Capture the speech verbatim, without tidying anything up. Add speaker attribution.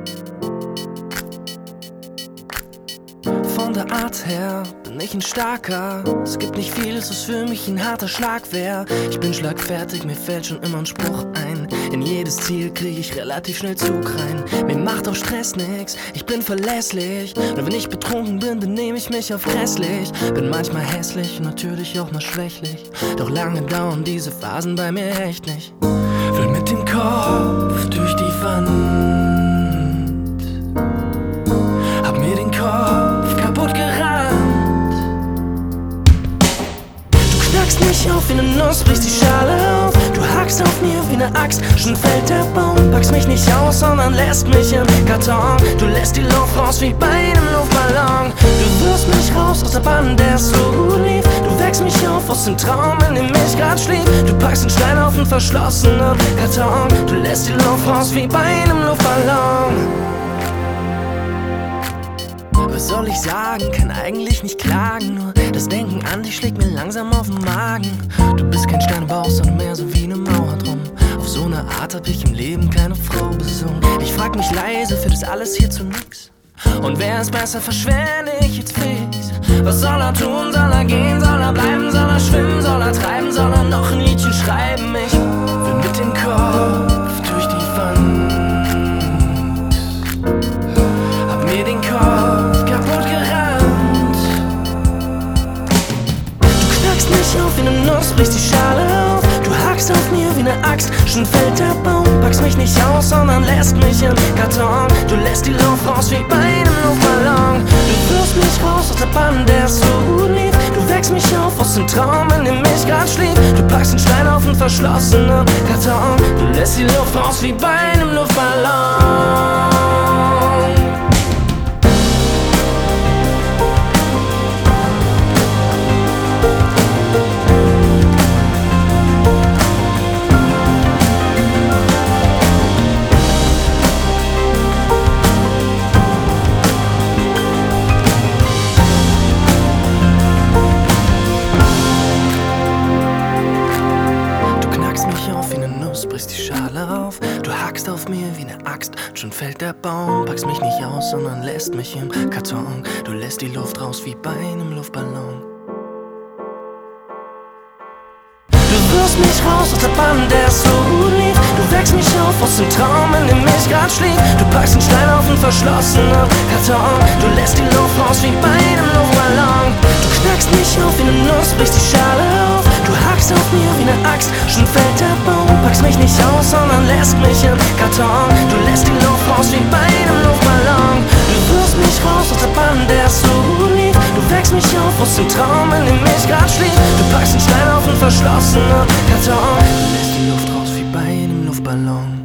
Speaker 1: Von der Art her bin ich ein Starker. Es gibt nicht viel, was für mich ein harter Schlag wär. Ich bin schlagfertig, mir fällt schon immer ein Spruch ein. In jedes Ziel krieg ich relativ schnell Zug rein. Mir macht auch Stress nix, ich bin verlässlich. Nur wenn ich betrunken bin, benehme ich mich auf grässlich. Bin manchmal hässlich und natürlich auch mal schwächlich. Doch lange dauern diese Phasen bei mir echt nicht. Will mit dem Kopf durch die Wand, hab mir den Kopf kaputt gerannt. Du knackst mich auf wie ne Nuss, brichst die Schale auf. Du hackst auf mir wie ne Axt, schon fällt der Baum. Packst mich nicht aus, sondern lässt mich im Karton. Du lässt die Luft raus wie bei einem Luftballon. Du wirfst mich raus aus der Bahn, der so gut lief. Du wächst mich auf aus dem Traum, in dem ich grad schlief. Du packst einen Stein auf einen verschlossenen Karton. Du lässt die Luft raus wie bei einem Luftballon. Was soll ich sagen? Kann eigentlich nicht klagen. Nur das Denken an dich schlägt mir langsam auf den Magen. Du bist kein Stein im Bauch, sondern mehr so wie eine Mauer drum. Auf so eine Art hab ich im Leben keine Frau besungen. Ich frag mich leise, für das alles hier zu nix. Und wer ist besser, verschwende ich jetzt fix. Was soll er tun? Soll er gehen? Soll er bleiben? Soll er schwimmen? Soll er treiben? Soll er noch ein Liedchen schreiben? Ich will mit dem Kopf durch die Wand, hab mir den Kopf kaputt gerannt. Du knackst mich auf wie ne Nuss, brichst die Schale auf. Du hackst auf mir wie ne Axt, schon fällt der Baum. Packst mich nicht aus, sondern lässt mich im Karton. Du lässt die Luft raus wie bei einem Luftballon. Du wirfst mich raus aus der Bahn, der so gut lief. Du wächst mich auf aus dem Traum, in dem ich grad schlief. Du packst einen Stein auf einen verschlossenen Karton. Du lässt die Luft raus wie bei einem Luftballon. Brichst die Schale auf, du hackst auf mir wie ne Axt, schon fällt der Baum. Packst mich nicht aus, sondern lässt mich im Karton. Du lässt die Luft raus wie bei einem Luftballon. Du wirfst mich raus aus der Bahn, der so gut lief. Du wächst mich auf aus dem Traum, in dem ich grad schlief. Du packst einen Stein auf einen verschlossenen Karton. Du lässt die Luft raus wie bei einem Luftballon. Du knackst mich auf wie ne Nuss, brichst die Schale auf. Du hackst auf mir wie ne Axt, schon fällt der Baum. Packst mich nicht aus, sondern lässt mich im Karton. Du lässt die Luft raus wie bei einem Luftballon. Du wirfst mich raus aus der Bahn, der so gut lief. Du wächst mich auf aus dem Traum, in dem ich grad schlief. Du packst einen Stein auf einen verschlossenen Karton. Du lässt die Luft raus wie bei einem Luftballon.